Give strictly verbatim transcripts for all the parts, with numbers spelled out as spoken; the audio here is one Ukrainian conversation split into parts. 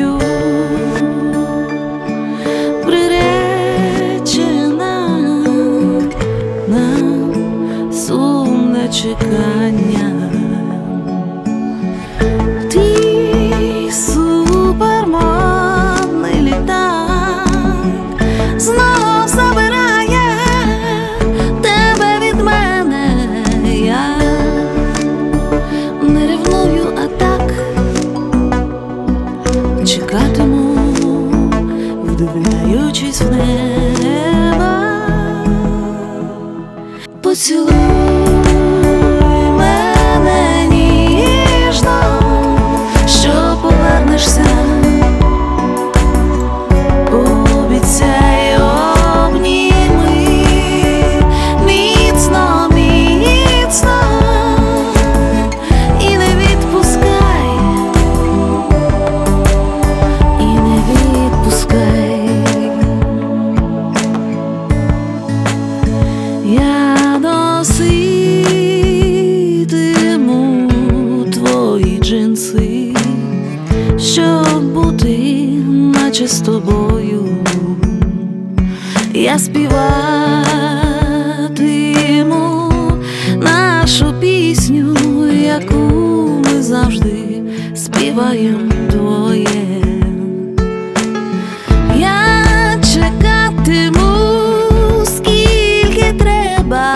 тобою приречена на сумне чекання. Ти супермодний літак знов забирає тебе від мене. Я не ревную, а так чекатиму, вдивляючись в небо. Поцілуй мене ніжно, що повернешся. Обіцяй, обніми міцно, міцно і не відпускай, і не відпускай. Я носитиму твої джинси, щоб бути наче з тобою. Я співатиму нашу пісню, яку ми завжди співаємо двоє. Я чекатиму скільки треба,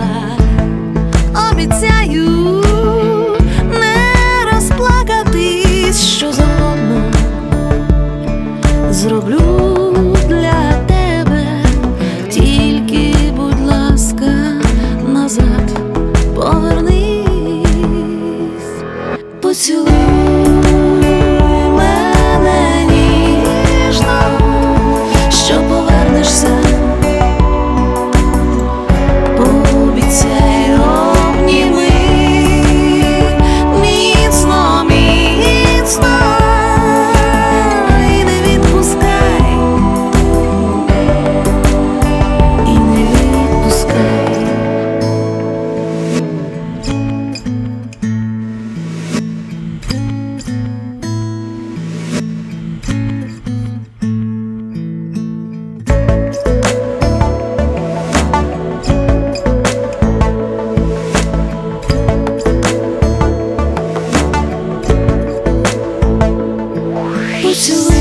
обіцяю не розплакатись, що завгодно зроблю для тебе, тільки, будь ласка, назад повернись. Поцілуй мене ніжно, що повернешся. Пообіцяй, обніми міцно, міцно і не відпускай, і не відпускай. Поцілуй